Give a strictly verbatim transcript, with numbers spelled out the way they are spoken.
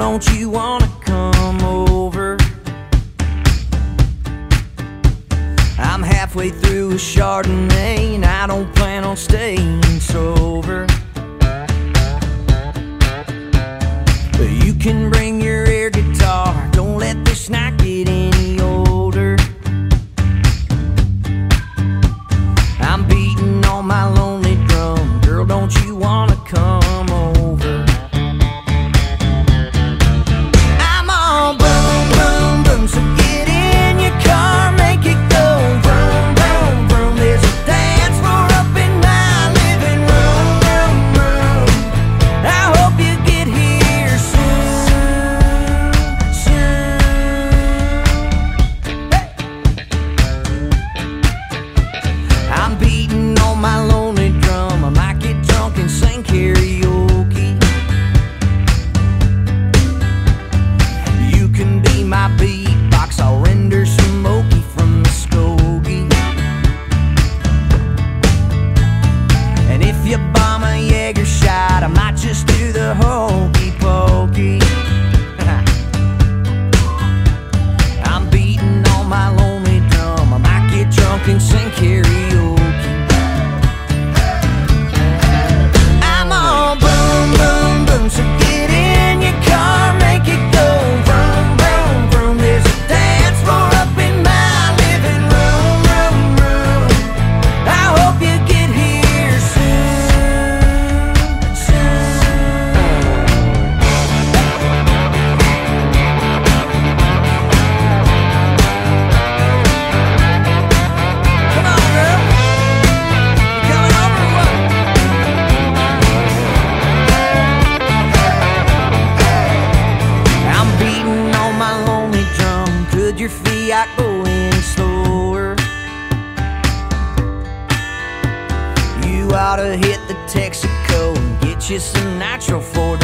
don't you wanna come over? I'm halfway through a Chardonnay and I don't plan on staying sober. But you can bring your air guitar, don't let this night get any older. I'm beating on my lonely drum, girl, don't you wanna come over? I'm all boom, boom, boom, so get in your car, make it go vroom, vroom, vroom. There's a dance floor up in my living room, room, room. I hope you get here soon, soon. Hey. I'm beating on my lonely drum, I might get drunk and sing karaoke. You can be my beatbox, I'll render smoky from the Skokie. And if you bomb a Jaeger shot, I might just do the hokey pokey. I'm beating on my lonely drum, I might get drunk and sing karaoke. I'm all boom, boom, boom, so get in your car, make it go vroom, vroom, vroom. There's a dance floor up in my living room, room, room. I hope you get here soon, soon. Come on, girl. You coming over or what? I'm beating on my lonely drum, could your Fiat go any slower? You oughta hit the Texaco and get you some nitro for